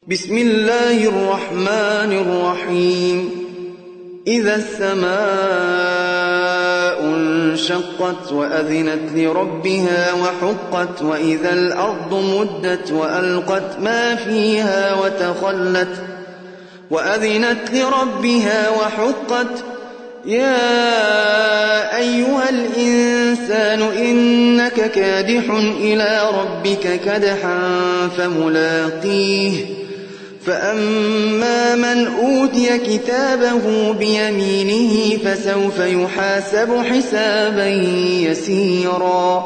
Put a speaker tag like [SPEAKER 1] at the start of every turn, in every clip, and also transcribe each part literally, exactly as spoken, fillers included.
[SPEAKER 1] بسم الله الرحمن الرحيم إذا السماء انشقت وأذنت لربها وحقت وإذا الأرض مدت وألقت ما فيها وتخلت وأذنت لربها وحقت يا أيها الإنسان إنك كادح إلى ربك كدحا فملاقيه فأما من أوتي كتابه بيمينه فسوف يحاسب حسابا يسيرا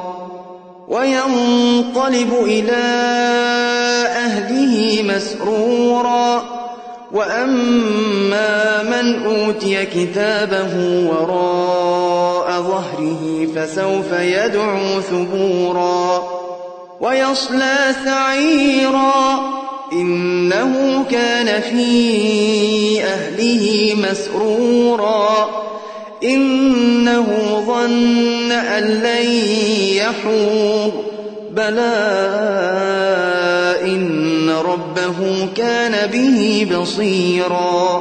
[SPEAKER 1] وينقلب إلى أهله مسرورا وأما من أوتي كتابه وراء ظهره فسوف يدعو ثبورا ويصلى سعيرا إنه كان في أهله مسرورا إنه ظن أن لن يحور بلى إن ربه كان به بصيرا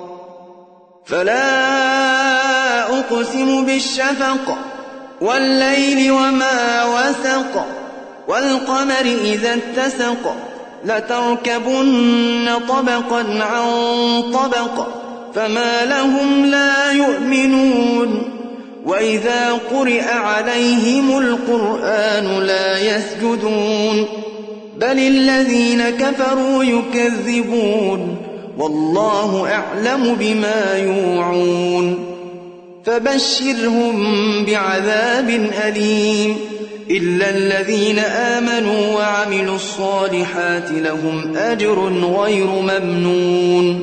[SPEAKER 1] فلا أقسم بالشفق والليل وما وسق والقمر إذا اتسق لتركبن طبقا عن طبق فما لهم لا يؤمنون وإذا قرئ عليهم القرآن لا يسجدون بل الذين كفروا يكذبون والله أعلم بما يوعون فبشرهم بعذاب أليم إلا الذين آمنوا وعملوا الصالحات لهم أجر غير ممنون